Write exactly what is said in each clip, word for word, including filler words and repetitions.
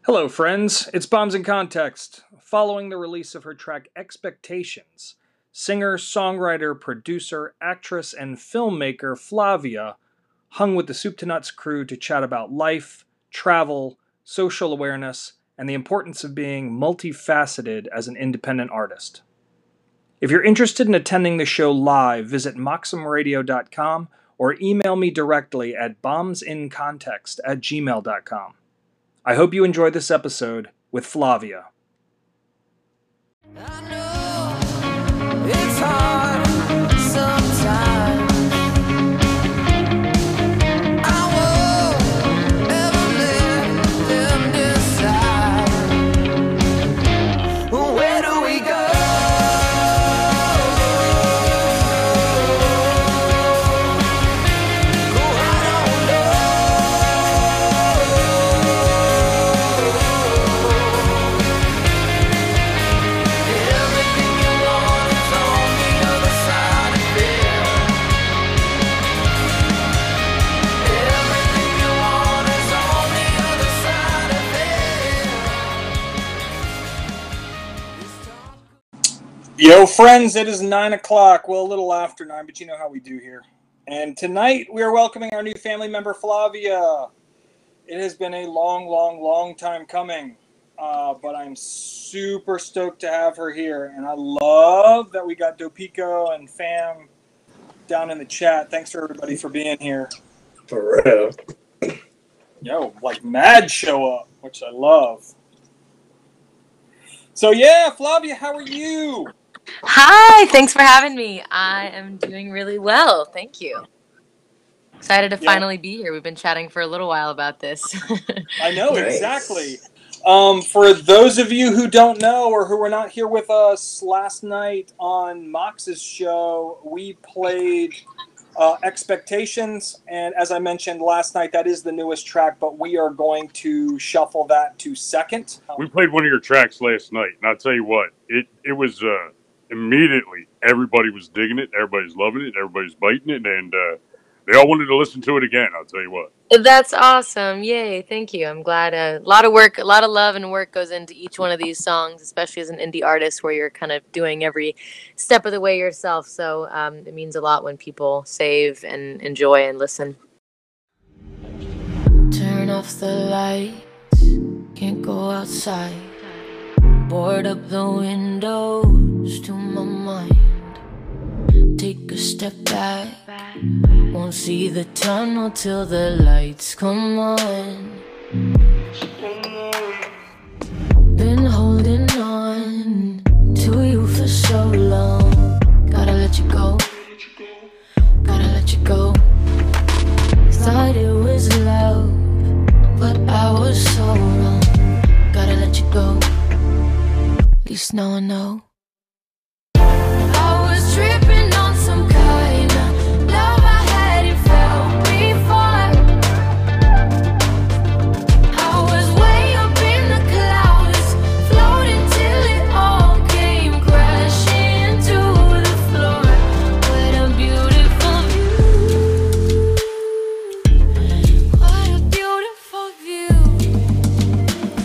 Hello, friends. It's Bombs in Context. Following the release of her track Expectations, singer, songwriter, producer, actress, and filmmaker Flavia hung with the Soup to Nuts crew to chat about life, travel, social awareness, and the importance of being multifaceted as an independent artist. If you're interested in attending the show live, visit moxum radio dot com or email me directly at bombsincontext at gmail dot com. I hope you enjoy this episode with Flavia. I know it's hard sometimes. I won't ever let them decide. Where do we go? Oh, I don't Everything you want is on the other side of fear. Everything you want is on the other side of fear. Yo, friends, it is nine o'clock. Well, a little after nine, but you know how we do here. And tonight we are welcoming our new family member, Flavia. It has been a long, long, long time coming, uh, but I'm super stoked to have her here. And I love that we got Dopico and Fam down in the chat. Thanks for everybody for being here. For real. Yo, like mad show up, which I love. So yeah, Flavia, how are you? Hi, thanks for having me. I am doing really well. Thank you. Excited to Yeah. finally be here. We've been chatting for a little while about this. I know, Nice. exactly. Um, for those of you who don't know or who were not here with us last night on Mox's show, we played uh, Expectations, and as I mentioned last night, that is the newest track, but we are going to shuffle that to second. We played one of your tracks last night, and I'll tell you what, it it was uh, immediately everybody was digging it, everybody's loving it, everybody's biting it, and uh, they all wanted to listen to it again. I'll tell you what. That's awesome. Yay. Thank you. I'm glad. A lot of work, a lot of love and work goes into each one of these songs, especially as an indie artist where you're kind of doing every step of the way yourself. So um, it means a lot when people save and enjoy and listen. Turn off the lights, can't go outside. Board up the windows to my mind. Take a step back, won't see the tunnel till the lights come on. Been holding on to you for so long. Gotta let you go, gotta let you go. Thought it was love, but I was so wrong. Gotta let you go, at least now I know. I was tripping on some kind of love I hadn't felt before. I was way up in the clouds, floating till it all came crashing to the floor. What a beautiful view. What a beautiful view.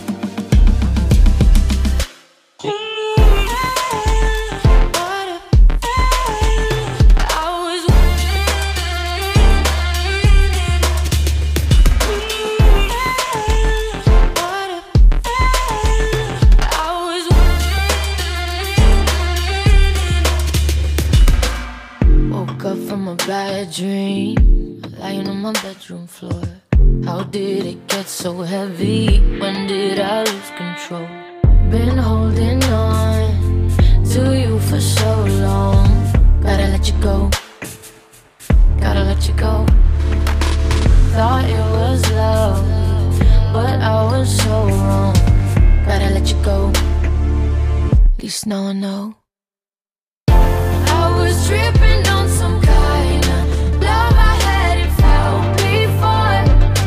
Woke up from a bad dream, lying on my bedroom floor. How did it get so heavy? When did I lose control? Been holding on to you for so long. Gotta let you go, gotta let you go. Thought it was love, but I was so wrong. Gotta let you go, at least now I know. I was tripping on some kind of love I hadn't felt before.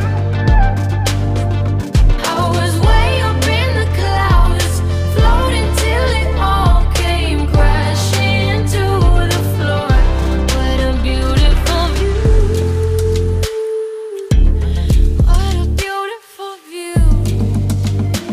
I was way up in the clouds, floating till it all came crashing to the floor. What a beautiful view. What a beautiful view.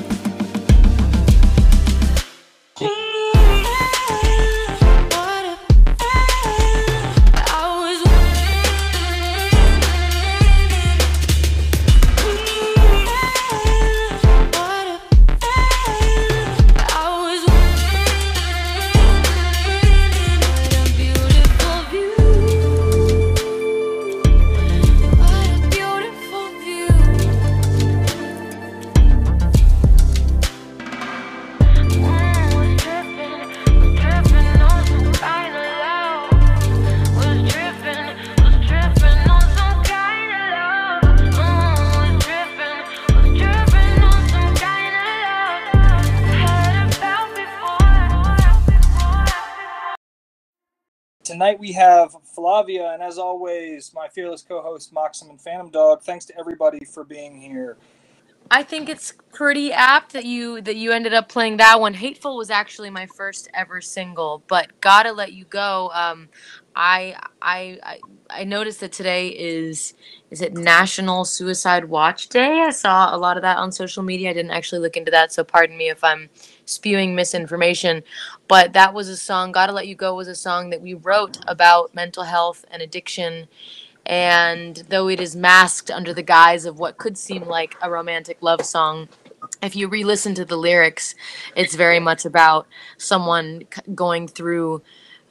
tonight we have Flavia, and as always, my fearless co-host Moxum and Phantom Dog. Thanks to everybody for being here. I think it's pretty apt that you that you ended up playing that one. Hateful was actually my first ever single, but Gotta Let You Go. Um, I I I I noticed that today is is it National Suicide Watch Day. I saw a lot of that on social media. I didn't actually look into that, so pardon me if I'm spewing misinformation. But that was a song. Gotta Let You Go was a song that we wrote about mental health and addiction. And though it is masked under the guise of what could seem like a romantic love song, if you re-listen to the lyrics, it's very much about someone going through,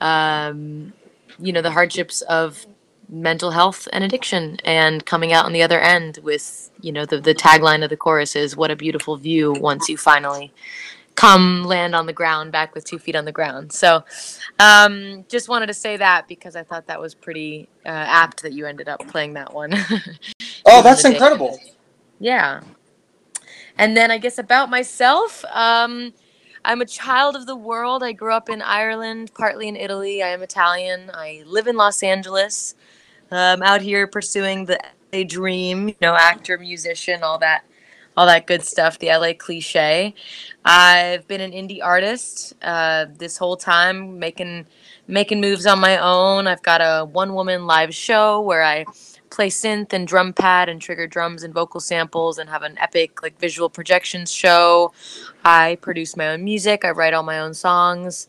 um, you know, the hardships of mental health and addiction and coming out on the other end with, you know, the, the tagline of the chorus is, "What a beautiful view once you finally come land on the ground, back with two feet on the ground." So um, just wanted to say that because I thought that was pretty uh, apt that you ended up playing that one. Oh, that's incredible. Yeah. And then I guess about myself, um, I'm a child of the world. I grew up in Ireland, partly in Italy. I am Italian. I live in Los Angeles. I'm out here pursuing the L A dream, you know, actor, musician, all that all that good stuff, the L A cliche. I've been an indie artist uh, this whole time, making making moves on my own. I've got a one-woman live show where I play synth and drum pad and trigger drums and vocal samples and have an epic like visual projections show. I produce my own music. I write all my own songs.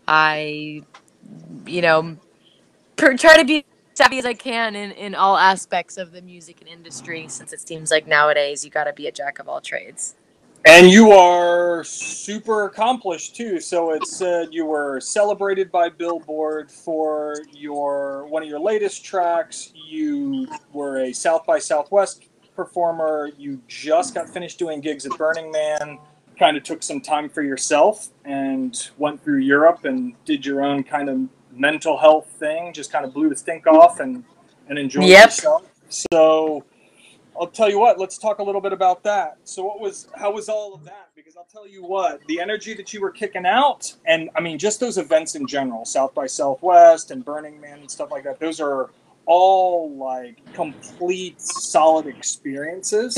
I, you know, per- try to be savvy as I can in, in all aspects of the music and industry, since it seems like nowadays you got to be a jack of all trades. And you are super accomplished too. So it said you were celebrated by Billboard for your one of your latest tracks. You were a South by Southwest performer. You just got finished doing gigs at Burning Man. Kind of took some time for yourself and went through Europe and did your own kind of mental health thing. Just kind of blew the stink off and and enjoyed Yep. yourself. So I'll tell you what, let's talk a little bit about that. So what was, how was all of that? Because I'll tell you what, the energy that you were kicking out, and I mean, just those events in general, South by Southwest and Burning Man and stuff like that, those are all like complete solid experiences.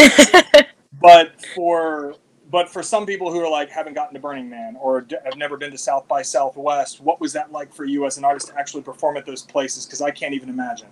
But for, but for some people who are like, haven't gotten to Burning Man or have never been to South by Southwest, what was that like for you as an artist to actually perform at those places? Because I can't even imagine.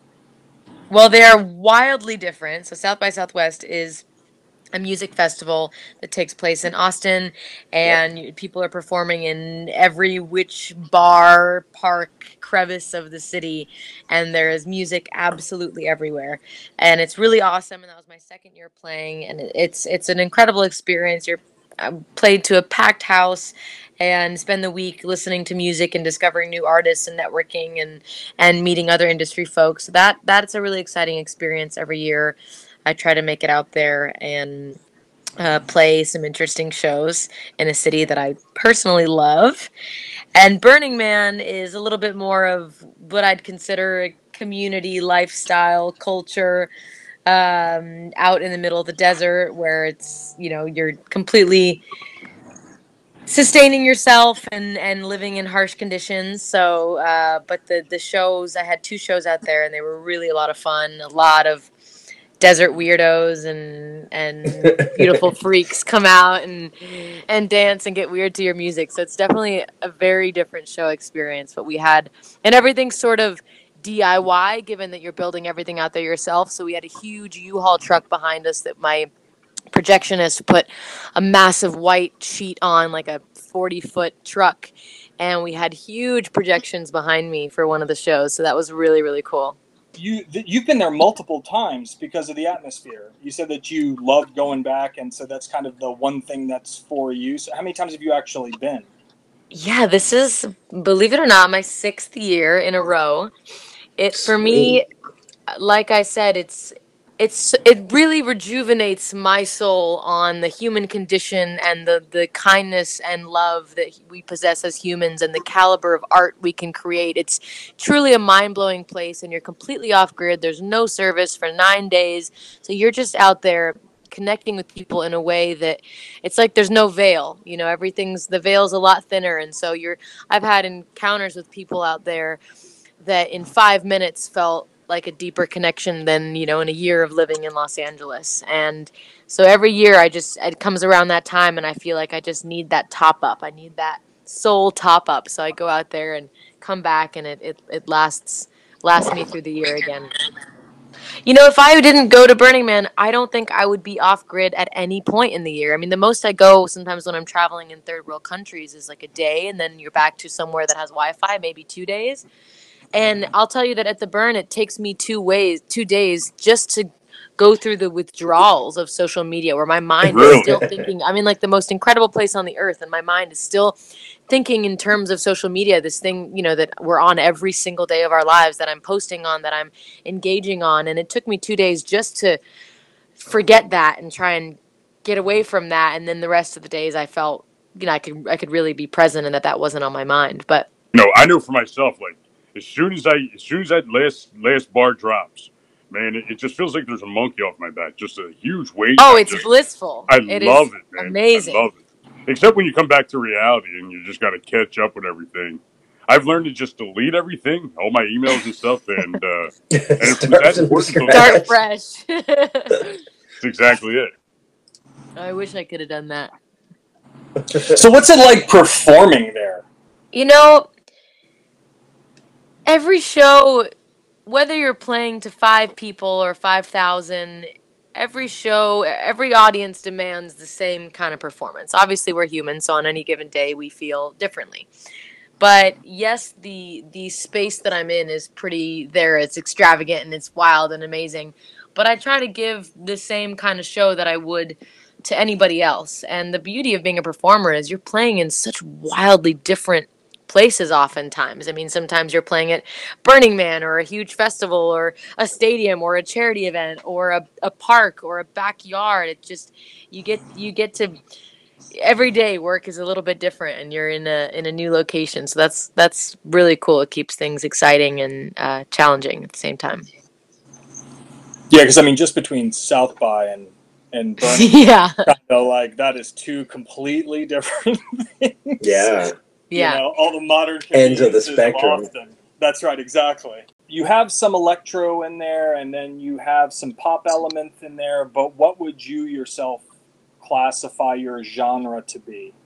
Well, they are wildly different. So South by Southwest is a music festival that takes place in Austin, and yep. people are performing in every which bar, park, crevice of the city, and there is music absolutely everywhere. And it's really awesome, and that was my second year playing, and it's it's an incredible experience. You're I played to a packed house and spend the week listening to music and discovering new artists and networking and, and meeting other industry folks. That that's a really exciting experience every year. I try to make it out there and uh, play some interesting shows in a city that I personally love. And Burning Man is a little bit more of what I'd consider a community lifestyle culture. Um, out in the middle of the desert where it's, you know, you're completely sustaining yourself and, and living in harsh conditions. So, uh, but the, the shows, I had two shows out there and they were really a lot of fun. A lot of desert weirdos and, and beautiful freaks come out and, and dance and get weird to your music. So it's definitely a very different show experience, but we had, and everything's sort of D I Y, given that you're building everything out there yourself. So we had a huge U-Haul truck behind us that my projectionist put a massive white sheet on, like a forty-foot truck. And we had huge projections behind me for one of the shows. So that was really, really cool. You, you've been there multiple times because of the atmosphere. You said that you loved going back, and so that's kind of the one thing that's for you. So how many times have you actually been? Yeah, this is, believe it or not, my sixth year in a row. It for me, like I said, it's it's it really rejuvenates my soul on the human condition and the the kindness and love that we possess as humans and the caliber of art we can create. It's truly a mind-blowing place, and you're completely off grid. There's no service for nine days, so you're just out there connecting with people in a way that it's like there's no veil. You know, everything's, the veil's a lot thinner, and so you're I've had encounters with people out there that in five minutes felt like a deeper connection than, you know, in a year of living in Los Angeles. And so every year I just, it comes around that time and I feel like I just need that top up. I need that soul top up. So I go out there and come back, and it, it, it lasts, lasts me through the year again. You know, if I didn't go to Burning Man, I don't think I would be off grid at any point in the year. I mean, the most I go sometimes when I'm traveling in third world countries is like a day, and then you're back to somewhere that has Wi-Fi, maybe two days. And I'll tell you that at the Burn, it takes me two ways, two days just to go through the withdrawals of social media, where my mind Really? is still thinking. I'm in like the most incredible place on the earth, and my mind is still thinking in terms of social media, this thing, you know, that we're on every single day of our lives, that I'm posting on, that I'm engaging on. And it took me two days just to forget that and try and get away from that. And then the rest of the days I felt, you know, I could, I could really be present and that that wasn't on my mind. But No, I know for myself, like, as soon as I, as soon as that last, last bar drops, man, it, it just feels like there's a monkey off my back. Just a huge weight. oh, I it's just, blissful. I It love is it, man. amazing. I love it. Except when you come back to reality and you just got to catch up with everything. I've learned to just delete everything, all my emails and stuff, and uh, and if it was that important to Start fresh. that's exactly it. I wish I could have done that. So what's it like performing there? You know, every show, whether you're playing to five people or five thousand, every show, every audience demands the same kind of performance. Obviously, we're humans, so on any given day, we feel differently. But yes, the the space that I'm in is pretty there. It's extravagant and it's wild and amazing. But I try to give the same kind of show that I would to anybody else. And the beauty of being a performer is you're playing in such wildly different places oftentimes. I mean, sometimes you're playing at Burning Man or a huge festival or a stadium or a charity event or a, a park or a backyard. It just, you get you get to, every day work is a little bit different and you're in a in a new location. So that's that's really cool. It keeps things exciting and uh, challenging at the same time. Yeah, because I mean, just between South by and and Burning, Yeah. kind of like that is two completely different things. Yeah. Yeah. You know, all the modern Ends of the conveniences spectrum. Austin. That's right, exactly. You have some electro in there, and then you have some pop elements in there. But what would you yourself classify your genre to be?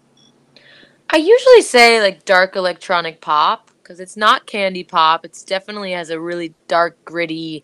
I usually say like dark electronic pop because it's not candy pop. It's definitely has a really dark, gritty,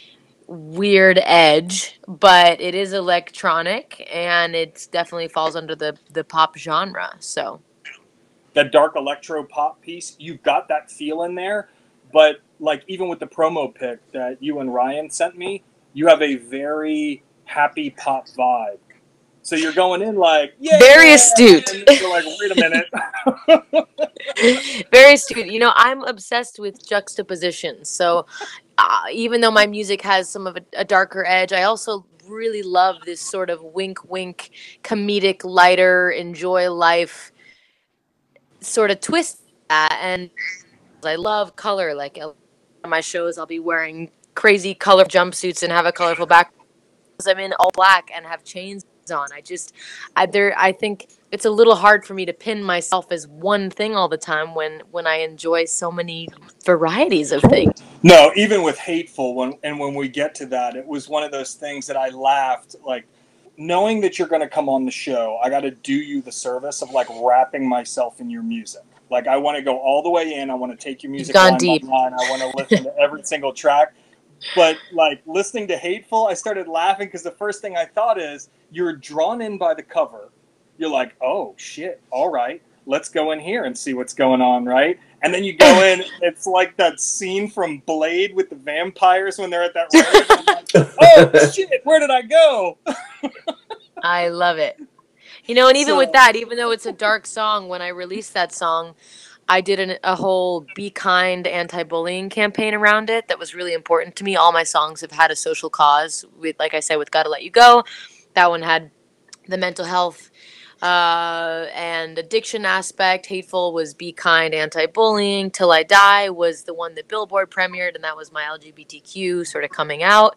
weird edge, but it is electronic and it definitely falls under the the pop genre. So That dark electro pop piece, you've got that feel in there, but like even with the promo pic that you and Ryan sent me, you have a very happy pop vibe. So you're going in like, yeah, very astute. and you're like, wait a minute. Very astute. You know, I'm obsessed with juxtapositions. So uh, even though my music has some of a, a darker edge, I also really love this sort of wink, wink, comedic, lighter, enjoy life sort of twist. That. And I love color. Like on my shows, I'll be wearing crazy color jumpsuits and have a colorful back. I'm in all black and have chains on. I just, I there, I think it's a little hard for me to pin myself as one thing all the time when when I enjoy so many varieties of things. No, even with Hateful, when and when we get to that, it was one of those things that I laughed, like, knowing that you're going to come on the show, I got to do you the service of, like, wrapping myself in your music. Like, I want to go all the way in. I want to take your music line by line. I want to listen to every single track. But, like, listening to Hateful, I started laughing because the first thing I thought is, you're drawn in by the cover. You're like, oh, shit, all right. Let's go in here and see what's going on, right? And then you go in, it's like that scene from Blade with the vampires when they're at that rave. Like, oh, shit, where did I go? I love it. You know, and even So- with that, even though it's a dark song, when I released that song, I did an, a whole Be Kind anti-bullying campaign around it that was really important to me. All my songs have had a social cause. With, like I said, with Gotta Let You Go, that one had the mental health uh, and addiction aspect. Hateful was Be Kind anti-bullying. Till I Die was the one that Billboard premiered, and that was my L G B T Q sort of coming out.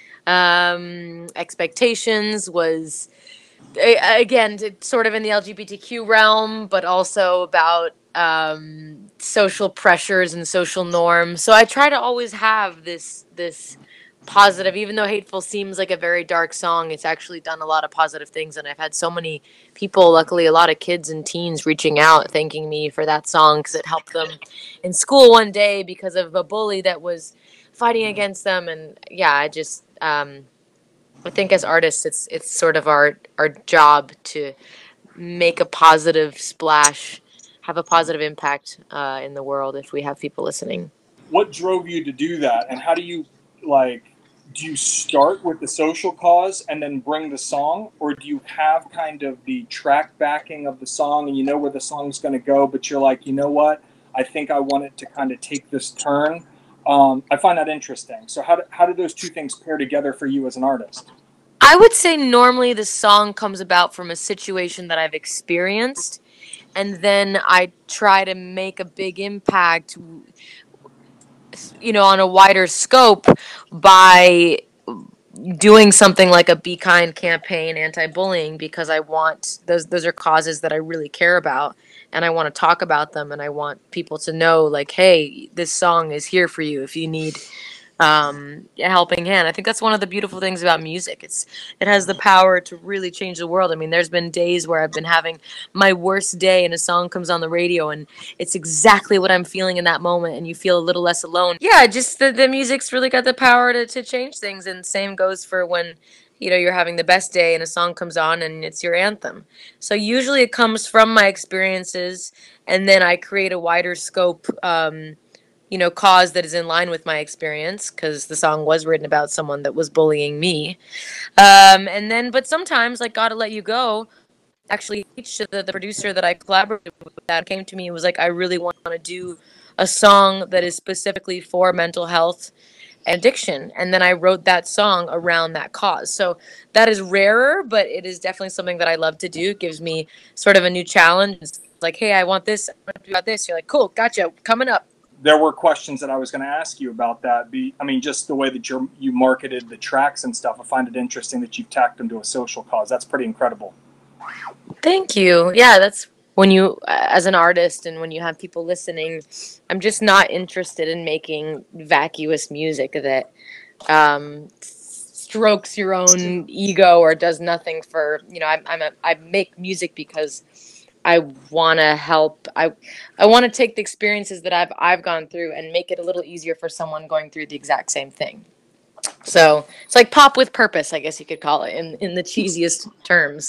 Um, Expectations was, again, it's sort of in the L G B T Q realm, but also about um, social pressures and social norms. So I try to always have this this positive, even though Hateful seems like a very dark song, it's actually done a lot of positive things. And I've had so many people, luckily a lot of kids and teens, reaching out thanking me for that song because it helped them in school one day because of a bully that was fighting against them. And yeah, I just um, I think as artists, it's it's sort of our our job to make a positive splash, have a positive impact uh, in the world if we have people listening. What drove you to do that, and how do you, like, do you start with the social cause and then bring the song, or do you have kind of the track backing of the song and you know where the song's going to go, but you're like, you know what, I think I want it to kind of take this turn? Um, I find that interesting. So how do, how do those two things pair together for you as an artist? I would say normally the song comes about from a situation that I've experienced, and then I try to make a big impact, you know, on a wider scope by doing something like a Be Kind campaign, anti-bullying, because I want those those are causes that I really care about, and I want to talk about them, and I want people to know, like, hey, this song is here for you if you need um, a helping hand. I think that's one of the beautiful things about music. It's it has the power to really change the world. I mean, there's been days where I've been having my worst day and a song comes on the radio and it's exactly what I'm feeling in that moment and you feel a little less alone. Yeah, just the, the music's really got the power to, to change things, and same goes for when, you know, you're having the best day and a song comes on and it's your anthem. So usually it comes from my experiences, and then I create a wider scope um, you know, cause that is in line with my experience, because the song was written about someone that was bullying me. Um, and then, but sometimes, like Gotta Let You Go, actually, the, the producer that I collaborated with that came to me and was like, I really want to do a song that is specifically for mental health and addiction. And then I wrote that song around that cause. So that is rarer, but it is definitely something that I love to do. It gives me sort of a new challenge. It's like, hey, I want this, I want to do about this. You're like, cool, gotcha, coming up. There were questions that I was going to ask you about that. Be, I mean, just the way that you you marketed the tracks and stuff. I find it interesting that you've tacked them to a social cause. That's pretty incredible. Thank you. Yeah, that's when you, as an artist, and when you have people listening, I'm just not interested in making vacuous music that um, strokes your own ego or does nothing for, you know, I'm, I'm a, I make music because I want to help. I I want to take the experiences that I've I've gone through and make it a little easier for someone going through the exact same thing. So it's like pop with purpose, I guess you could call it, in in the cheesiest terms.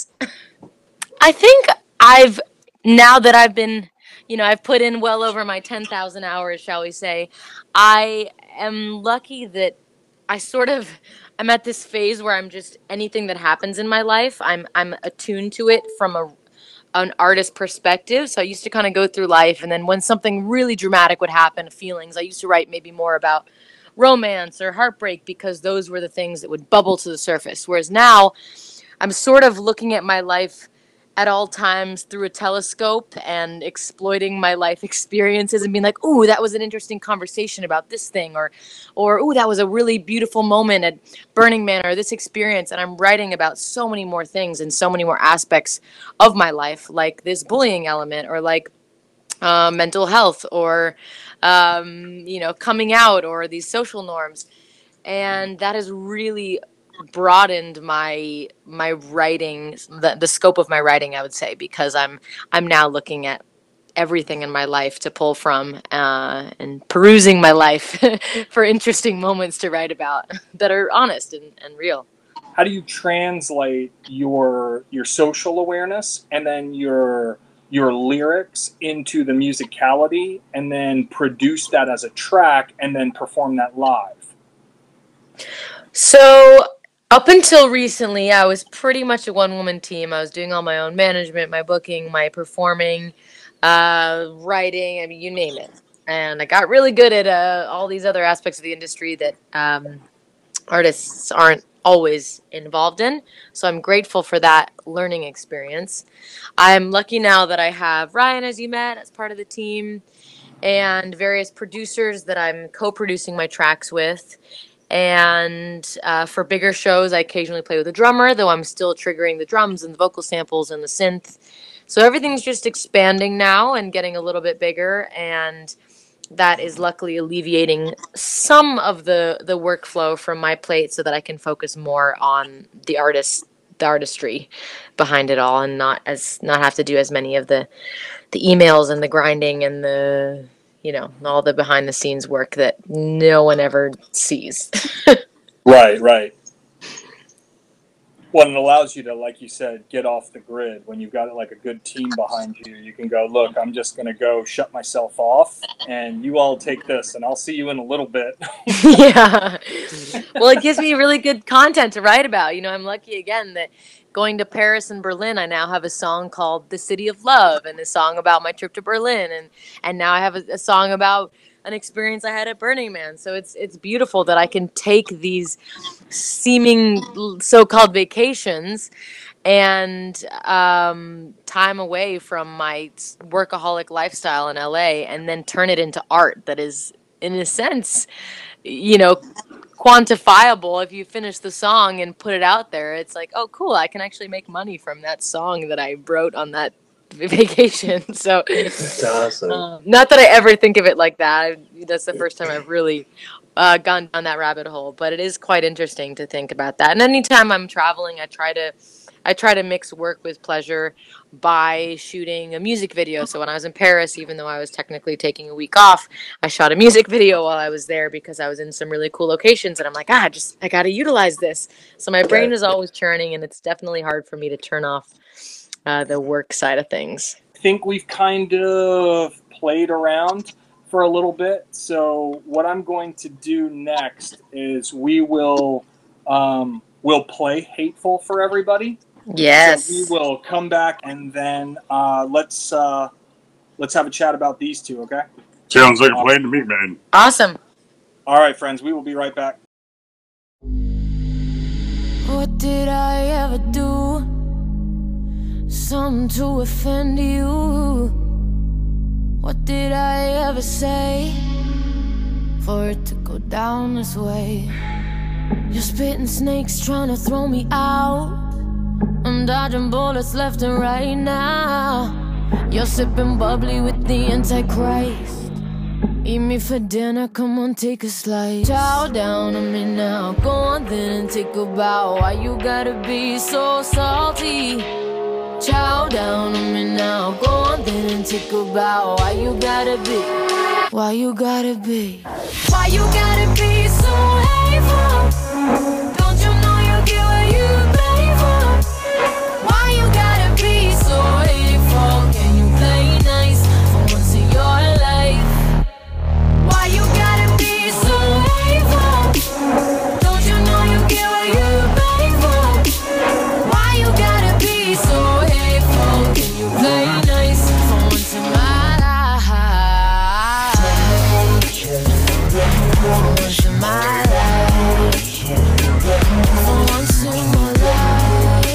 I think I've now that I've been, you know, I've put in well over my ten thousand hours, shall we say. I am lucky that I sort of I'm at this phase where I'm just anything that happens in my life, I'm I'm attuned to it from a an artist perspective. So I used to kind of go through life, and then when something really dramatic would happen, feelings, I used to write maybe more about romance or heartbreak because those were the things that would bubble to the surface. Whereas now I'm sort of looking at my life at all times through a telescope and exploiting my life experiences and being like, ooh, that was an interesting conversation about this thing, or, or ooh, that was a really beautiful moment at Burning Man, or this experience. And I'm writing about so many more things and so many more aspects of my life, like this bullying element, or like uh, mental health, or, um, you know, coming out, or these social norms. And that has really broadened my my writing, the, the scope of my writing, I would say, because I'm I'm now looking at everything in my life to pull from uh, and perusing my life for interesting moments to write about that are honest and, and real. How do you translate your your social awareness and then your your lyrics into the musicality, and then produce that as a track and then perform that live? So up until recently, I was pretty much a one-woman team. I was doing all my own management, my booking, my performing, uh, writing, I mean, you name it. And I got really good at uh, all these other aspects of the industry that um, artists aren't always involved in. So I'm grateful for that learning experience. I'm lucky now that I have Ryan, as you met, as part of the team, and various producers that I'm co-producing my tracks with. And uh, for bigger shows, I occasionally play with a drummer, though I'm still triggering the drums and the vocal samples and the synth So everything's just expanding now and getting a little bit bigger, and that is luckily alleviating some of the the workflow from my plate so that I can focus more on the artist the artistry behind it all, and not as not have to do as many of the the emails and the grinding and the, you know, all the behind the scenes work that no one ever sees. Right, right. Well, it allows you to, like you said, get off the grid. When you've got like a good team behind you, you can go, look, I'm just going to go shut myself off, and you all take this, and I'll see you in a little bit. Yeah. Well, it gives me really good content to write about. You know, I'm lucky again that going to Paris and Berlin, I now have a song called The City of Love, and a song about my trip to Berlin. And, and now I have a, a song about an experience I had at Burning Man. So it's it's beautiful that I can take these seeming so-called vacations and um, time away from my workaholic lifestyle in L A and then turn it into art that is, in a sense, you know, quantifiable. If you finish the song and put it out there, it's like, oh, cool, I can actually make money from that song that I wrote on that vacation. So That's awesome. um, not that I ever think of it like that. I, that's the first time I've really uh, gone down that rabbit hole, but it is quite interesting to think about that. And anytime I'm traveling, I try to I try to mix work with pleasure by shooting a music video. So when I was in Paris, even though I was technically taking a week off, I shot a music video while I was there because I was in some really cool locations, and I'm like, ah, just I got to utilize this. So my brain is always churning, and it's definitely hard for me to turn off uh, the work side of things. I think we've kind of played around for a little bit. So what I'm going to do next is we will um, we'll play Hateful for everybody. Yes. So we will come back, and then uh, let's uh, let's have a chat about these two, okay? Sounds like a plan to me, man. Awesome. All right, friends, we will be right back. What did I ever do? Something to offend you? What did I ever say for it to go down this way? You're spitting snakes trying to throw me out. I'm dodging bullets left and right now. You're sipping bubbly with the Antichrist. Eat me for dinner, come on, take a slice. Chow down on me now, go on then and take a bow. Why you gotta be so salty? Chow down on me now, go on then and take a bow. Why you gotta be? Why you gotta be? Why you gotta be so hateful? Don't you know you get what you pay for? Why you gotta be so hateful? Can you play nice for once in your life? Why you gotta be so hateful? Don't you know you get what you pay for? Why you gotta be so hateful? Can you play nice for once in my life? For once in my life. For once in my life.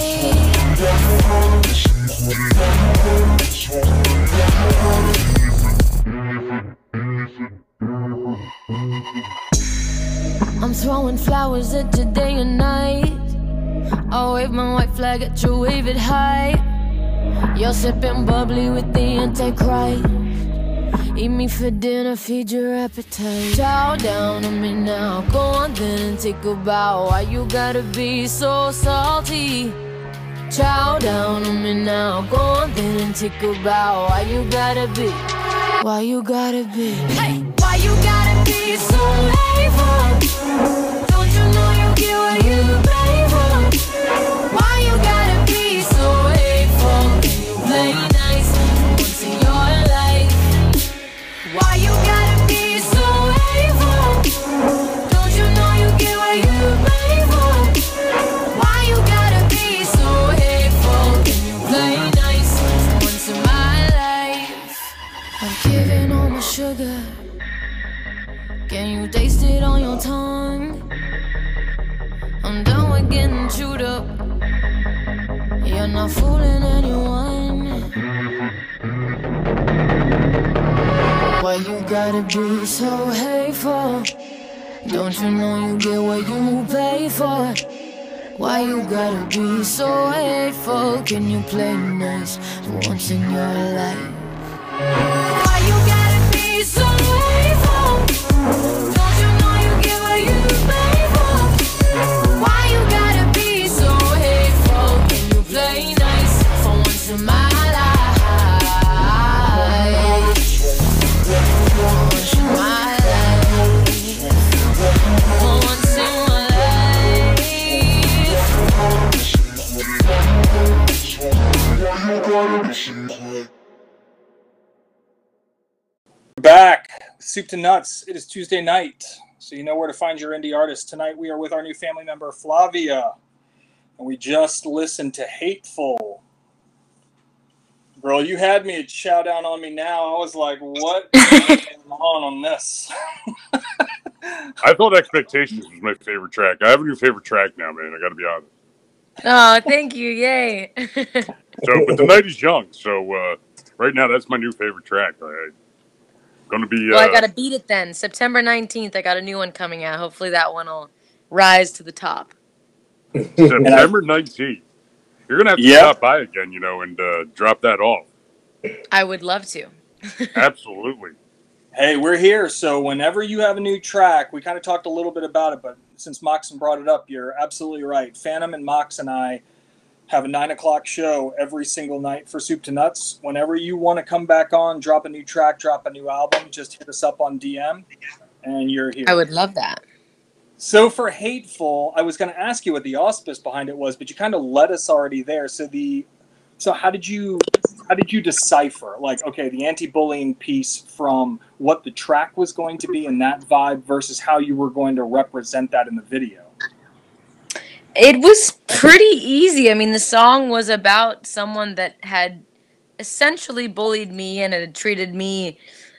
I'm throwing flowers at you day and night. I'll wave my white flag at you, wave it high. You're sipping bubbly with the Antichrist. Eat me for dinner, feed your appetite. Chow down on me now, go on then and take a bow. Why you gotta be so salty? Chow down on me now, go on then and take a bow. Why you gotta be? Why you gotta be? Hey, why you gotta be so hateful? Don't you know you get what you pay for? Why you gotta be so hateful? Can you play nice for once in your life? Why you gotta be so hateful? Don't you know you get what you pay for? Why you gotta be so hateful? Can you play nice for once in my life? I'm giving all my sugar. Can you taste it on your tongue? I'm done with getting chewed up. You're not fooling anyone. Why you gotta be so hateful? Don't you know you get what you pay for? Why you gotta be so hateful? Can you play nice for once in your life? Why you gotta be so hateful? Don't you know you get what you pay for? Why you gotta be so hateful? Can you play nice for once in my life? For once in my life. For once in my life. Back, Soup to Nuts. It is Tuesday night, so you know where to find your indie artists. Tonight we are with our new family member, Flavia, and we just listened to Hateful. Girl, you had me a chow down on me now. I was like, what is going on on this? I thought Expectations was my favorite track. I have a new favorite track now, man. I got to be honest. Oh, thank you. Yay. So, but the night is young. So, uh, right now, that's my new favorite track. I, gonna be. Well, uh, I got to beat it then. September nineteenth, I got a new one coming out. Hopefully that one will rise to the top. September nineteenth. You're gonna have to Yep. stop by again, you know, and uh, drop that off. I would love to. Absolutely. Hey, we're here, so whenever you have a new track, we kind of talked a little bit about it, but since Moxon brought it up, you're absolutely right. Phantom and Mox and I have a nine o'clock show every single night for Soup to Nuts. Whenever you want to come back on, drop a new track, drop a new album, just hit us up on D M, and you're here. I would love that. So for Hateful, I was going to ask you what the auspice behind it was, but you kind of led us already there. So the, so how did you, how did you decipher, like, okay, the anti-bullying piece from what the track was going to be and that vibe versus how you were going to represent that in the video? It was pretty easy. I mean, the song was about someone that had essentially bullied me and had treated me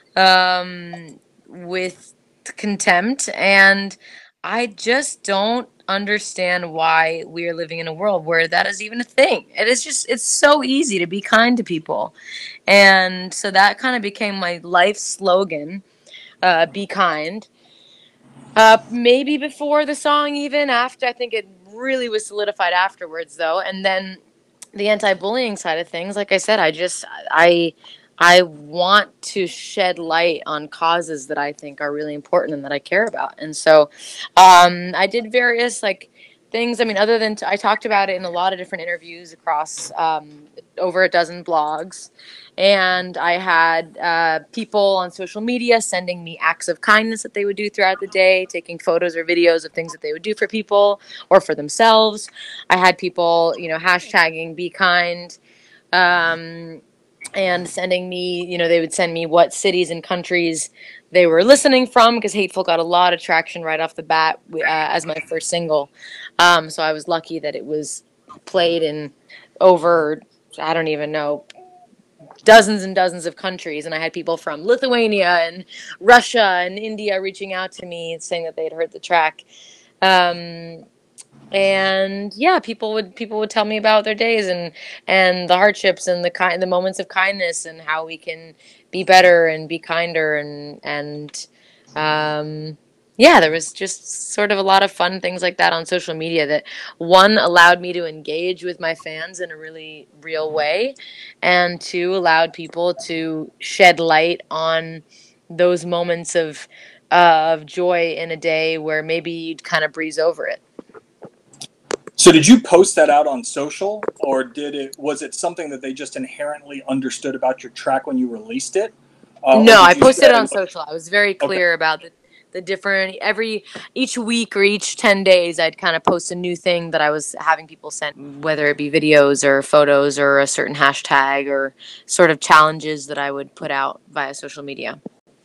um, with contempt, and I just don't understand why we are living in a world where that is even a thing. It is just, it's so easy to be kind to people. And so that kind of became my life slogan, uh, be kind. Uh, maybe before the song even, after, I think it really was solidified afterwards though. And then the anti-bullying side of things, like I said, I just, I... I want to shed light on causes that I think are really important and that I care about. And so um, I did various like things. I mean, other than t- I talked about it in a lot of different interviews across um, over a dozen blogs. And I had uh, people on social media sending me acts of kindness that they would do throughout the day, taking photos or videos of things that they would do for people or for themselves. I had people, you know, hashtagging be kind. Um, and sending me, you know, they would send me what cities and countries they were listening from, because Hateful got a lot of traction right off the bat uh, as my first single. Um, so I was lucky that it was played in over, I don't even know, dozens and dozens of countries. And I had people from Lithuania and Russia and India reaching out to me saying that they'd heard the track. Um, And yeah, people would people would tell me about their days and and the hardships and the kind the moments of kindness and how we can be better and be kinder and and um, yeah, there was just sort of a lot of fun things like that on social media that one allowed me to engage with my fans in a really real way, and two allowed people to shed light on those moments of uh, of joy in a day where maybe you'd kind of breeze over it. So did you post that out on social, or did it was it something that they just inherently understood about your track when you released it? Uh, no, I posted it on in- social. I was very clear okay. about the, the different every each week or each ten days I'd kind of post a new thing that I was having people send, whether it be videos or photos or a certain hashtag or sort of challenges that I would put out via social media.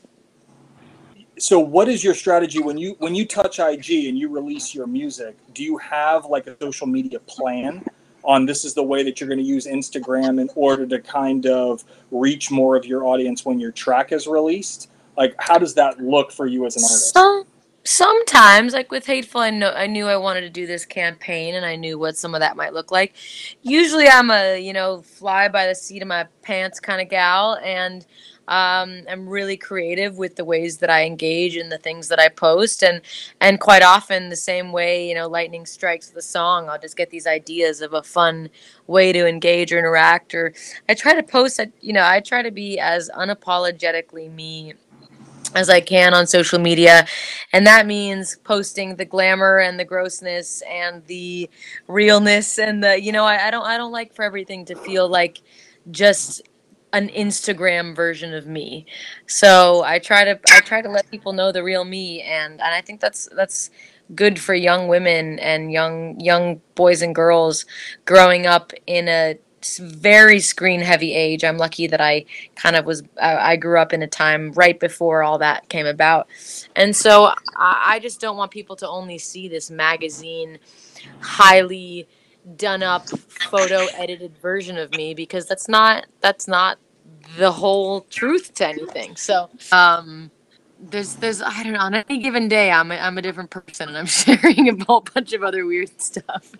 So what is your strategy when you when you touch I G and you release your music? Do you have like a social media plan on this is the way that you're going to use Instagram in order to kind of reach more of your audience when your track is released? Like, how does that look for you as an artist? Some, Sometimes, like with Hateful, I know I knew I wanted to do this campaign, and I knew what some of that might look like. Usually, I'm a you know fly by the seat of my pants kind of gal, and um, I'm really creative with the ways that I engage and the things that I post, and and quite often the same way you know lightning strikes with a song. I'll just get these ideas of a fun way to engage or interact, or I try to post. You know, I try to be as unapologetically me as I can on social media. And that means posting the glamour and the grossness and the realness and the, you know, I, I don't, I don't like for everything to feel like just an Instagram version of me. So I try to, I try to let people know the real me. And, and I think that's, that's good for young women and young, young boys and girls growing up in a very screen heavy age. I'm lucky that I kind of was I, I grew up in a time right before all that came about. And so I, I just don't want people to only see this magazine highly done up photo edited version of me, because that's not that's not the whole truth to anything. So um there's there's I don't know, on any given day I'm a, I'm a different person, and I'm sharing a whole bunch of other weird stuff.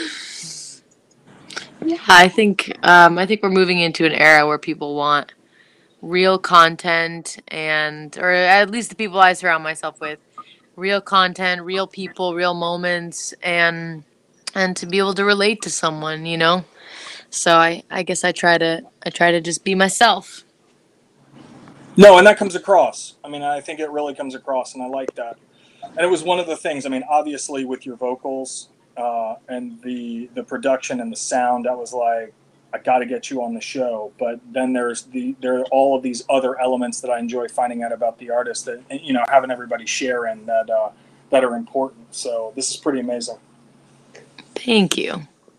Yeah, I think um, I think we're moving into an era where people want real content, and or at least the people I surround myself with, real content, real people, real moments, and and to be able to relate to someone, you know. So I I guess I try to I try to just be myself. No, and that comes across. I mean, I think it really comes across, and I like that. And it was one of the things. I mean, obviously with your vocals uh, and the the production and the sound, that was like, I got to get you on the show. But then there's the there are all of these other elements that I enjoy finding out about the artist that you know having everybody share in that uh, that are important. So this is pretty amazing. Thank you.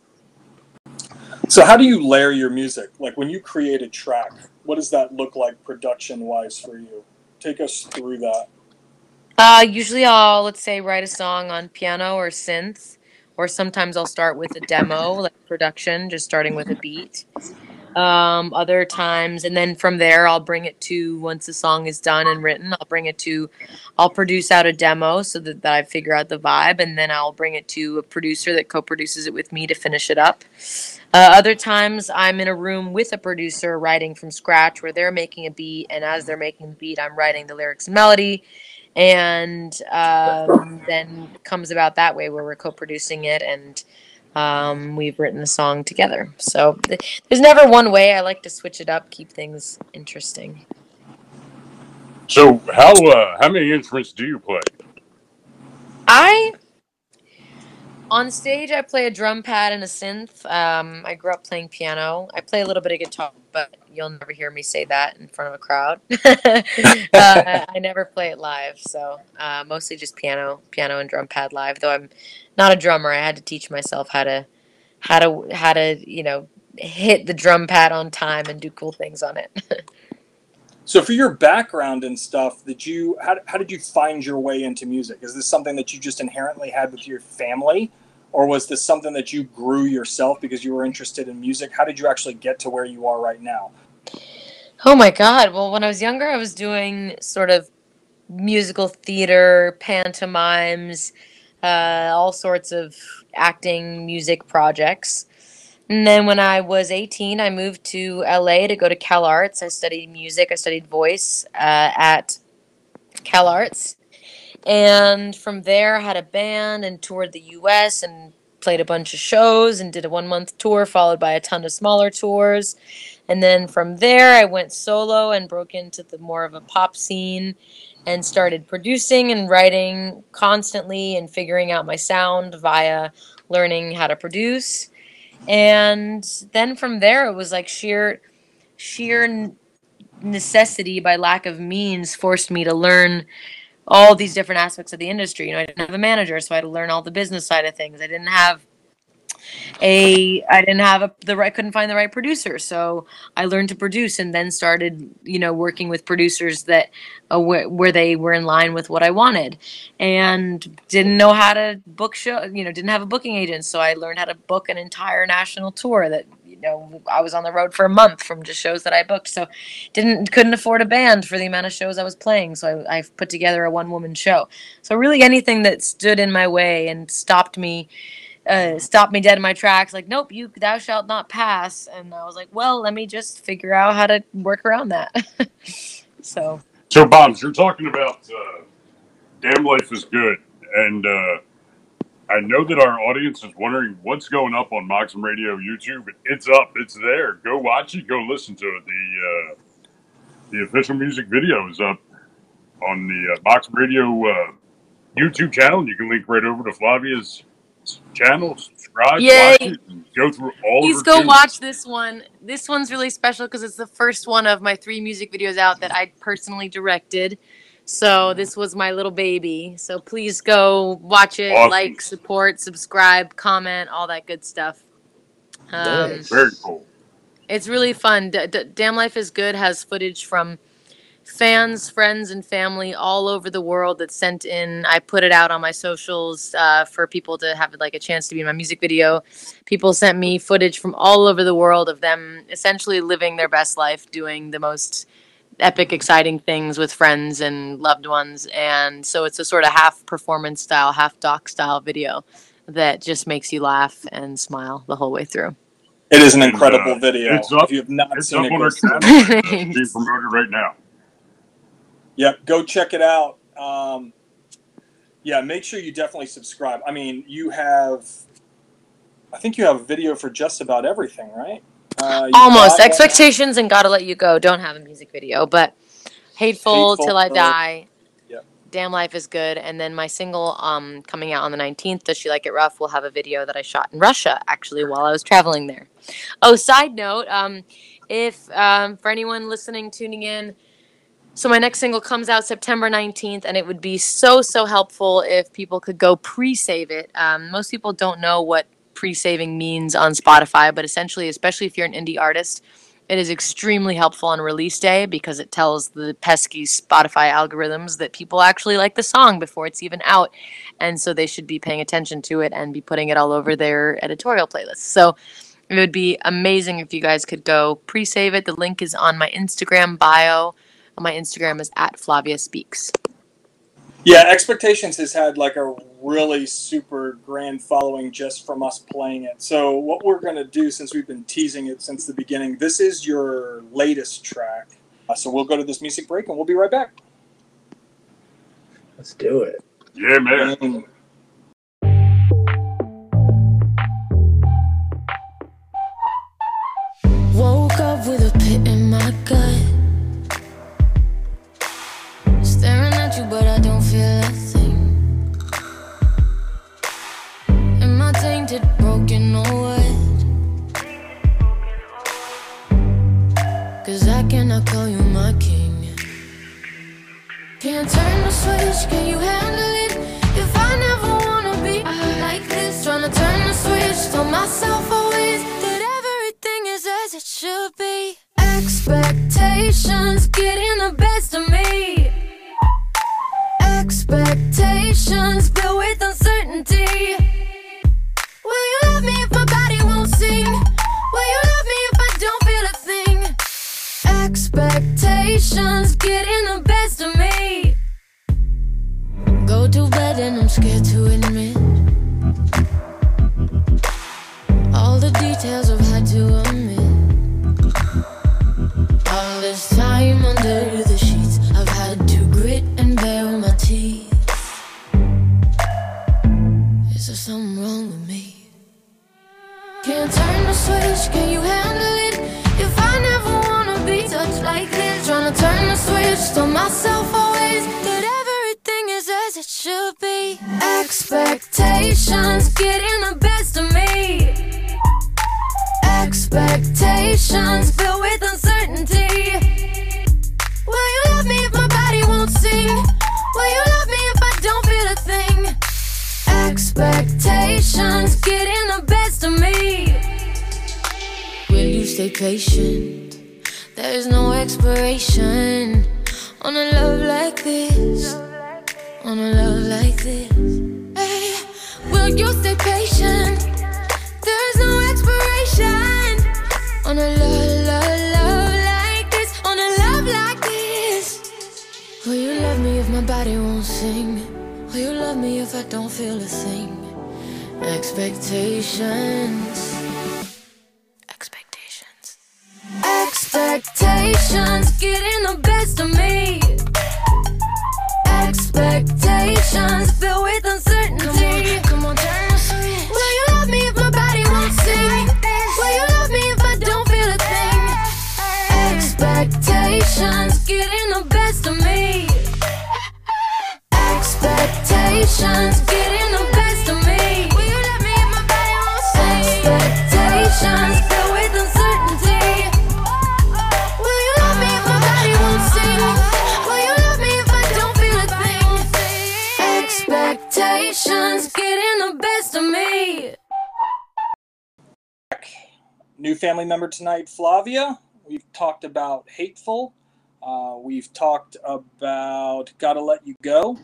So how do you layer your music? Like when you create a track, what does that look like production wise for you? Take us through that. Uh, usually I'll, let's say, write a song on piano or synth, or sometimes I'll start with a demo, like production, just starting with a beat. Um, other times, and then from there, I'll bring it to, once the song is done and written, I'll bring it to, I'll produce out a demo so that, that I figure out the vibe, and then I'll bring it to a producer that co-produces it with me to finish it up. Uh, other times, I'm in a room with a producer writing from scratch where they're making a beat, and as they're making the beat, I'm writing the lyrics and melody, and um, then comes about that way where we're co-producing it, and um, we've written the song together. So th- there's never one way. I like to switch it up, keep things interesting. So how uh, how many instruments do you play? I On stage, I play a drum pad and a synth. Um, I grew up playing piano. I play a little bit of guitar, but you'll never hear me say that in front of a crowd. uh, I never play it live, so uh, mostly just piano, piano and drum pad live. Though I'm not a drummer, I had to teach myself how to, how to, how to, you know, hit the drum pad on time and do cool things on it. So for your background and stuff, did you how, how did you find your way into music? Is this something that you just inherently had with your family, or was this something that you grew yourself because you were interested in music? How did you actually get to where you are right now? Oh my God. Well, when I was younger, I was doing sort of musical theater, pantomimes, uh, all sorts of acting, music projects. And then when I was eighteen, I moved to L A to go to Cal Arts. I studied music, I studied voice uh, at Cal Arts. And from there, I had a band and toured the U S and played a bunch of shows and did a one month tour, followed by a ton of smaller tours. And then from there, I went solo and broke into the more of a pop scene and started producing and writing constantly and figuring out my sound via learning how to produce. And then from there, it was like sheer, sheer necessity by lack of means forced me to learn all these different aspects of the industry. You know, I didn't have a manager, so I had to learn all the business side of things. I didn't have a I didn't have a the right couldn't find the right producer, so I learned to produce and then started you know working with producers that uh, wh- where they were in line with what I wanted, and didn't know how to book show you know didn't have a booking agent, so I learned how to book an entire national tour that you know, I was on the road for a month from just shows that I booked. So didn't couldn't afford a band for the amount of shows I was playing. So I, I've put together a one-woman show. So really anything that stood in my way and stopped me Uh, stopped me dead in my tracks, like, nope, you thou shalt not pass. And I was like, well, let me just figure out how to work around that. so So, Bombs, you're talking about uh, Damn Life is Good, and uh, I know that our audience is wondering what's going up on Moxum Radio YouTube. It's up, it's there. Go watch it, go listen to it. The uh, the official music video is up on the uh, Moxum Radio uh, YouTube channel, and you can link right over to Flavia's channel, subscribe, Yay. watch it, and go through all please of her go tunes. watch this one. This one's really special because it's the first one of my three music videos out that I personally directed. So this was my little baby. So please go watch it, Awesome. like, support, subscribe, comment, all that good stuff. Um, Nice. Very cool. It's really fun. D- D- Damn Life is Good has footage from fans, friends, and family all over the world that sent in. I put it out on my socials uh, for people to have like a chance to be in my music video. People sent me footage from all over the world of them essentially living their best life, doing the most epic, exciting things with friends and loved ones. And so it's a sort of half performance style, half doc style video that just makes you laugh and smile the whole way through. It is an And, incredible uh, video. It's up, If you have not it's seen up it, on go our see it. channel. It's uh, being promoted right now. Yep, go check it out. Um, yeah, make sure you definitely subscribe. I mean, you have, I think you have a video for just about everything, right? Uh, you Almost. got- Expectations and Gotta Let You Go don't have a music video, but Hateful, Hateful, Till I uh, Die, Yep. Damn Life is Good, and then my single um, coming out on the nineteenth, Does She Like It Rough, will have a video that I shot in Russia, actually, while I was traveling there. Oh, side note, um, if um, for anyone listening, tuning in, so my next single comes out September nineteenth, and it would be so, so helpful if people could go pre-save it. Um, most people don't know what pre-saving means on Spotify, but essentially, especially if you're an indie artist, it is extremely helpful on release day because it tells the pesky Spotify algorithms that people actually like the song before it's even out. And so they should be paying attention to it and be putting it all over their editorial playlists. So it would be amazing if you guys could go pre-save it. The link is on my Instagram bio. My Instagram is at Flavia Speaks. Yeah, Expectations has had like a really super grand following just from us playing it. So what we're going to do, since we've been teasing it since the beginning, this is your latest track. Uh, so we'll go to this music break and we'll be right back. Let's do it. Yeah, man. Mm. Woke up with a pit in my gut, staring at you but I don't feel a thing. Am I tainted, broken or what? Cause I cannot call you my king. Can't turn the switch, can you handle it? If I never wanna be like this, tryna turn the switch, tell myself always that everything is as it should be. Expectations getting the best of me. Expectations filled with uncertainty. Will you love me if my body won't sing? Will you love me if I don't feel a thing? Expectations getting the best of me. Go to bed and I'm scared to admit all the details I've had to omit. All this time under the sheets, I've had to grit and bare my teeth. Is there something wrong with me? Can't turn the switch, can you handle it? If I never wanna be touched like this, tryna turn the switch, tell myself always that everything is as it should be. Expectations getting the best of me. Expectations filled with uncertainty. Will you love me if my body won't sing? Will you love me if I don't feel a thing? Expectations getting the best of me. Will you stay patient? There is no expiration on a love like this, on a love like this. Hey, will you stay patient? There is no expiration me if I don't feel a thing. Expectations. Expectations. Expectations getting the best of me. Expectations filled with uncertainty. Come on, come on, turn us around. Will you love me if my body won't sing? Will you love me if I don't feel a thing? Expectations getting the best of me. Expectations getting the best of me. Will you love me if my body won't sing? Expectations filled with uncertainty. Will you love me if my body won't sing? Will you love me if I don't feel a thing? Expectations getting the best of me. New family member tonight, Flavia. We've talked about Hateful. Uh, we've talked about Gotta Let You Go.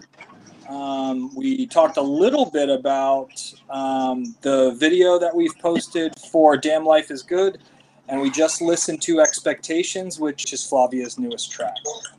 Um, we talked a little bit about um, the video that we've posted for Damn Life is Good. And we just listened to Expectations, which is Flavia's newest track.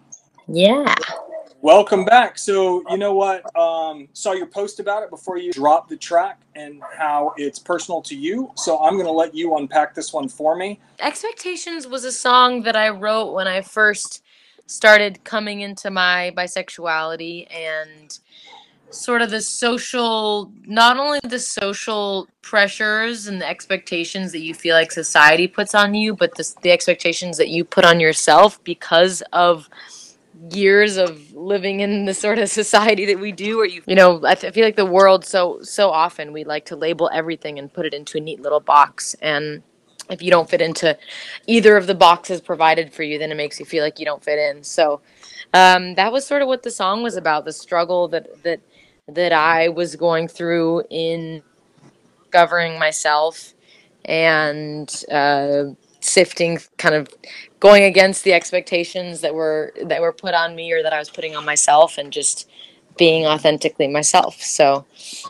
Yeah. Welcome back. So, you know what? Um, saw your post about it before you dropped the track and how it's personal to you. So I'm going to let you unpack this one for me. Expectations was a song that I wrote when I first started coming into my bisexuality, and sort of the social, not only the social pressures and the expectations that you feel like society puts on you, but the, the expectations that you put on yourself because of years of living in the sort of society that we do, where you you know I, th- I feel like the world so so often we like to label everything and put it into a neat little box, and if you don't fit into either of the boxes provided for you, then it makes you feel like you don't fit in. So um, that was sort of what the song was about, the struggle that that that I was going through in discovering myself and uh, sifting, kind of going against the expectations that were that were put on me or that I was putting on myself, and just being authentically myself. So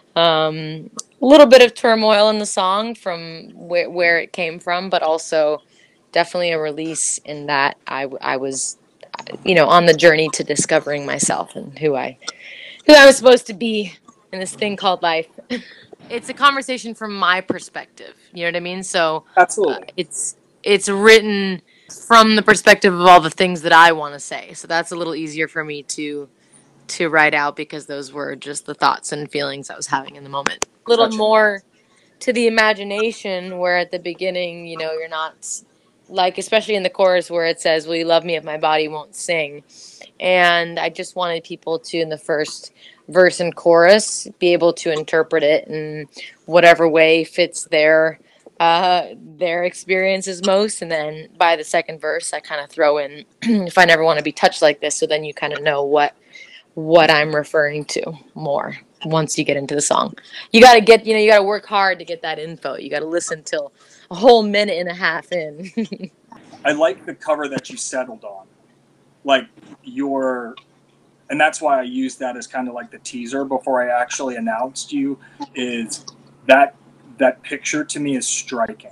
um, a little bit of turmoil in the song from where, where it came from, but also definitely a release in that I, I was, you know, on the journey to discovering myself and who I who I was supposed to be in this thing called life. It's a conversation from my perspective. You know what I mean? So uh, Absolutely. it's it's written from the perspective of all the things that I want to say. So that's a little easier for me to to write out, because those were just the thoughts and feelings I was having in the moment. A little Gotcha. more to the imagination, where at the beginning, you know, you're not, like, especially in the chorus where it says, will you love me if my body won't sing? And I just wanted people to, in the first verse and chorus, be able to interpret it in whatever way fits their uh, their experiences most. And then by the second verse, I kind of throw in, if I never want to be touched like this. So then you kind of know what what I'm referring to more once you get into the song. You got to get, you know, you got to work hard to get that info. You got to listen till a whole minute and a half in. I like the cover that you settled on. Like your, and that's why I used that as kind of like the teaser before I actually announced you, is that that picture to me is striking.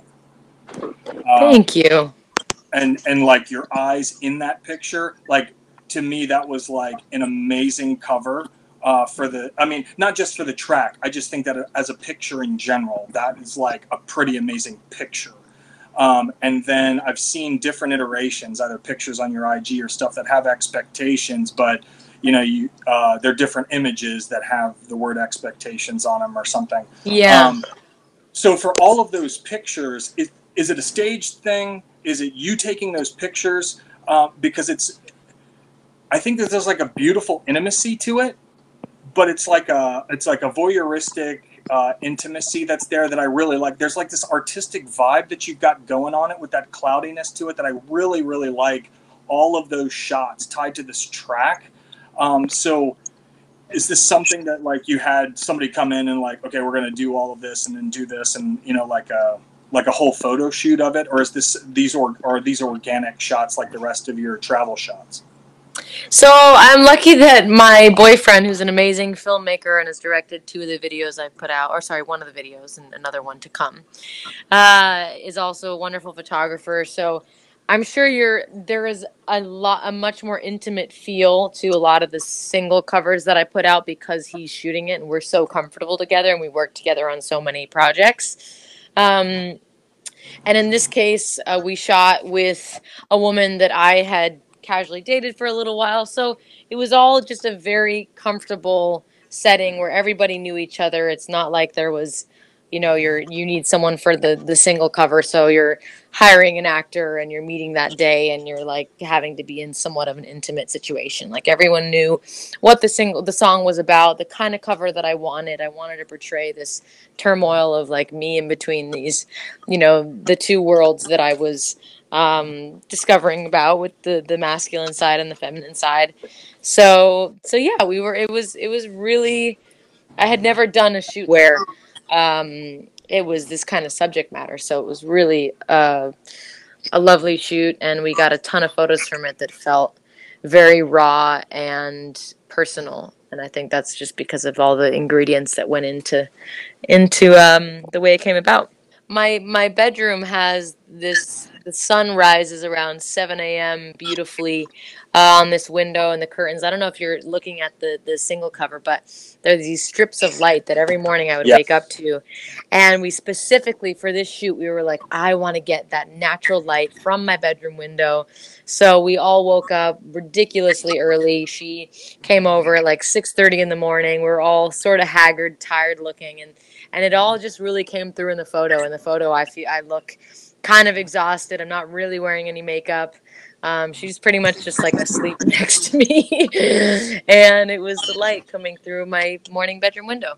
Thank um, you. And, and like your eyes in that picture, like, to me, that was like an amazing cover uh, for the, I mean, not just for the track. I just think that as a picture in general, that is like a pretty amazing picture. Um, and then I've seen different iterations, either pictures on your I G or stuff that have expectations, but you know, you uh, they're different images that have the word expectations on them or something. Yeah. Um, so for all of those pictures, is, is it a staged thing? Is it you taking those pictures? Uh, because it's, I think that there's like a beautiful intimacy to it, but it's like a it's like a voyeuristic uh, intimacy that's there that I really like. There's like this artistic vibe that you've got going on it with that cloudiness to it that I really, really like. All of those shots tied to this track. Um, so is this something that like you had somebody come in and like, okay, we're going to do all of this and then do this and, you know, like a like a whole photo shoot of it? Or is this these or are these organic shots like the rest of your travel shots? So I'm lucky that my boyfriend, who's an amazing filmmaker and has directed two of the videos I've put out, or sorry, one of the videos and another one to come, uh, is also a wonderful photographer. So I'm sure you're there is a lot a much more intimate feel to a lot of the single covers that I put out because he's shooting it and we're so comfortable together and we work together on so many projects. Um, and in this case, uh, we shot with a woman that I had casually dated for a little while, so it was all just a very comfortable setting where everybody knew each other. It's not like there was, you know, you're you need someone for the the single cover, so you're hiring an actor and you're meeting that day and you're like having to be in somewhat of an intimate situation. Like everyone knew what the single the song was about, the kind of cover that I wanted. I wanted to portray this turmoil of like me in between these, you know, the two worlds that I was um, discovering about with the the masculine side and the feminine side. So so yeah, we were it was it was really I had never done a shoot where um, it was this kind of subject matter. So it was really uh, a lovely shoot, and we got a ton of photos from it that felt very raw and personal. And I think that's just because of all the ingredients that went into into um, the way it came about. My my bedroom has this. The sun rises around seven a.m. beautifully uh, on this window and the curtains. I don't know if you're looking at the, the single cover, but there are these strips of light that every morning I would Yeah. wake up to. And we specifically, for this shoot, we were like, I want to get that natural light from my bedroom window. So we all woke up ridiculously early. She came over at like six thirty in the morning. We were all sort of haggard, tired looking. And, and it all just really came through in the photo. In the photo, I feel I look kind of exhausted. I'm not really wearing any makeup. Um, she's pretty much just like asleep next to me. And it was the light coming through my morning bedroom window.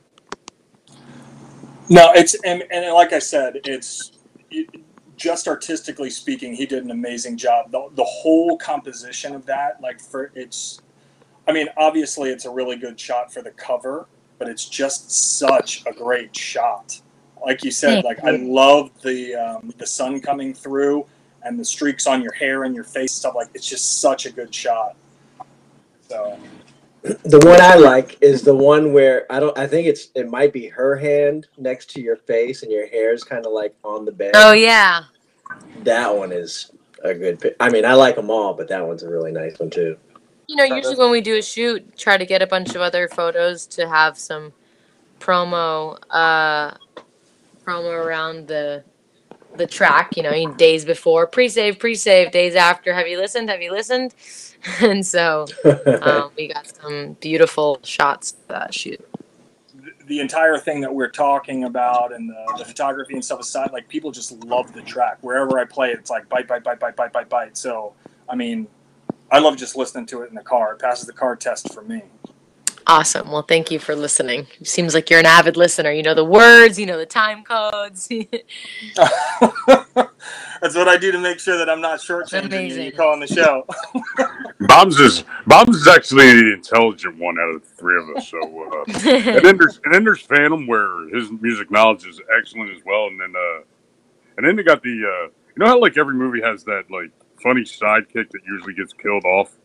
No, it's and, and like I said, it's it, just artistically speaking, he did an amazing job. The, the whole composition of that, like for it's, I mean, obviously it's a really good shot for the cover, but it's just such a great shot. Like you said, Thank like you. I love the um, the sun coming through and the streaks on your hair and your face, stuff like it's just such a good shot. So The one I like is the one where I don't. I think it's it might be her hand next to your face and your hair is kind of like on the bed. Oh yeah. That one is a good. Pic. I mean, I like them all, but that one's a really nice one too. You know, usually when we do a shoot, try to get a bunch of other photos to have some promo uh promo around the the track, you know, days before, pre-save, pre-save, days after, have you listened, have you listened? And so um, we got some beautiful shots for that shoot. the entire thing that we're talking about and the, the photography and stuff aside, like people just love the track. Wherever I play it, it's like bite, bite, bite, bite, bite, bite, bite. So, I mean, I love just listening to it in the car. It passes the car test for me. Awesome. Well, thank you for listening. It seems like you're an avid listener. You know the words, you know the time codes. That's what I do to make sure that I'm not shortchanging you. You call on the show. Bob's is Bob's is actually the intelligent one out of the three of us. So, uh, and then there's and then there's Phantom, where his music knowledge is excellent as well. And then, uh, and then they got the uh, you know how like every movie has that like funny sidekick that usually gets killed off.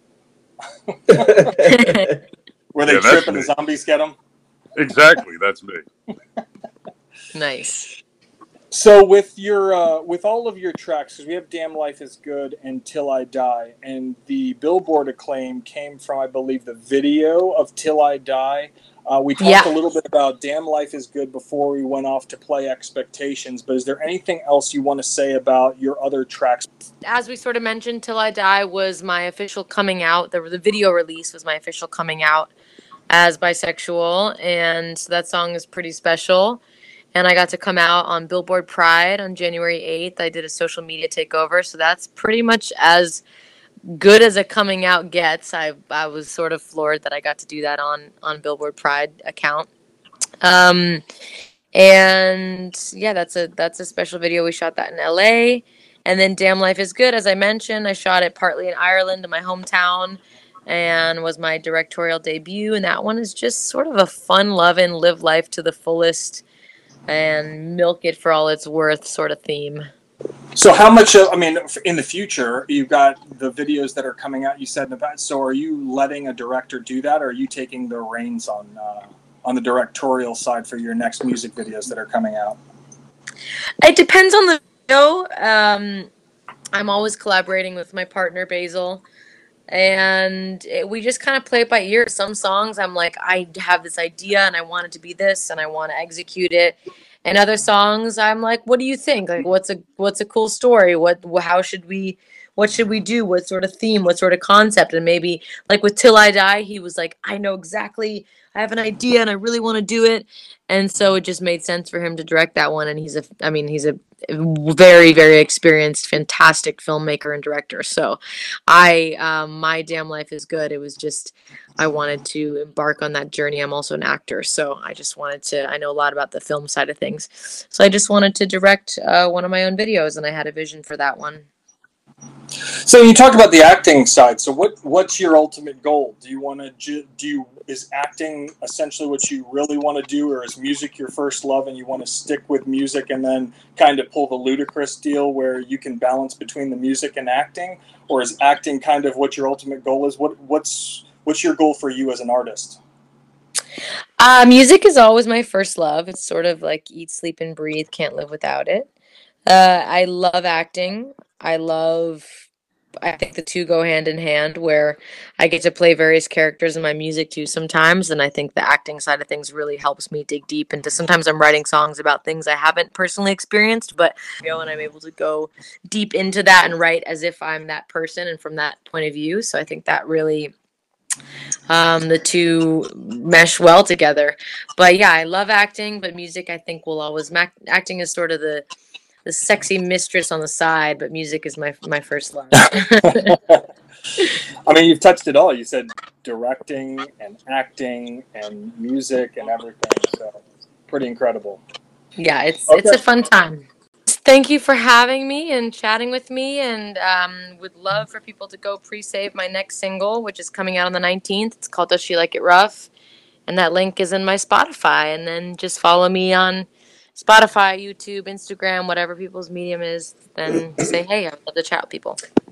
Where they Yeah, trip that's and the me. zombies get them. Exactly, that's me. Nice. So with your uh, with all of your tracks, because we have "Damn Life Is Good" and "Till I Die," and the Billboard acclaim came from, I believe, the video of "Till I Die." Uh, we talked Yeah. a little bit about "Damn Life Is Good" before we went off to play "Expectations," but is there anything else you want to say about your other tracks? As we sort of mentioned, Till I Die was my official coming out. The, the video release was my official coming out as bisexual, and so that song is pretty special. And I got to come out on Billboard Pride on January eighth. I did a social media takeover, so that's pretty much as good as a coming out gets. I I was sort of floored that I got to do that on, on Billboard Pride account. Um, and yeah, that's a that's a special video. We shot that in L A. And then Damn Life Is Good, as I mentioned, I shot it partly in Ireland, in my hometown, and was my directorial debut. And that one is just sort of a fun-loving, live life to the fullest and milk it for all it's worth sort of theme. So how much of, I mean, in the future, you've got the videos that are coming out, you said in the past, so are you letting a director do that, or are you taking the reins on uh, on the directorial side for your next music videos that are coming out? It depends on the video. Um, I'm always collaborating with my partner Basil, and it, we just kind of play it by ear. Some songs I'm like, I have this idea and I want it to be this and I want to execute it. And other songs I'm like, what do you think? Like, what's a what's a cool story? What how should we what should we do? What sort of theme? What sort of concept? And maybe like with Till I Die, he was like, I know exactly. I have an idea and I really want to do it. And so it just made sense for him to direct that one. And he's a, I mean, he's a very, very experienced, fantastic filmmaker and director. So I, um, My Damn Life is Good. It was just, I wanted to embark on that journey. I'm also an actor, so I just wanted to, I know a lot about the film side of things. So I just wanted to direct uh, one of my own videos, and I had a vision for that one. So you talk about the acting side. So what what's your ultimate goal? Do you want to do you is acting essentially what you really want to do, or is music your first love and you want to stick with music and then kind of pull the Ludacris deal where you can balance between the music and acting, or is acting kind of what your ultimate goal is? What what's what's your goal for you as an artist? Uh, music is always my first love. It's sort of like eat, sleep, and breathe. Can't live without it. Uh, I love acting. I love, I think the two go hand in hand where I get to play various characters in my music too sometimes. And I think the acting side of things really helps me dig deep into, sometimes I'm writing songs about things I haven't personally experienced, but you know, and I'm able to go deep into that and write as if I'm that person and from that point of view. So I think that really, um, the two mesh well together. But yeah, I love acting, but music I think will always, ma- acting is sort of the, the sexy mistress on the side, but music is my my first love. I mean, you've touched it all. You said directing and acting and music and everything. So pretty incredible. Yeah, it's Okay. it's a fun time. Thank you for having me and chatting with me, and um, would love for people to go pre-save my next single, which is coming out on the nineteenth. It's called Does She Like It Rough? And that link is in my Spotify. And then just follow me on Spotify, YouTube, Instagram, whatever people's medium is. Then say, hey, I'd love to chat with people.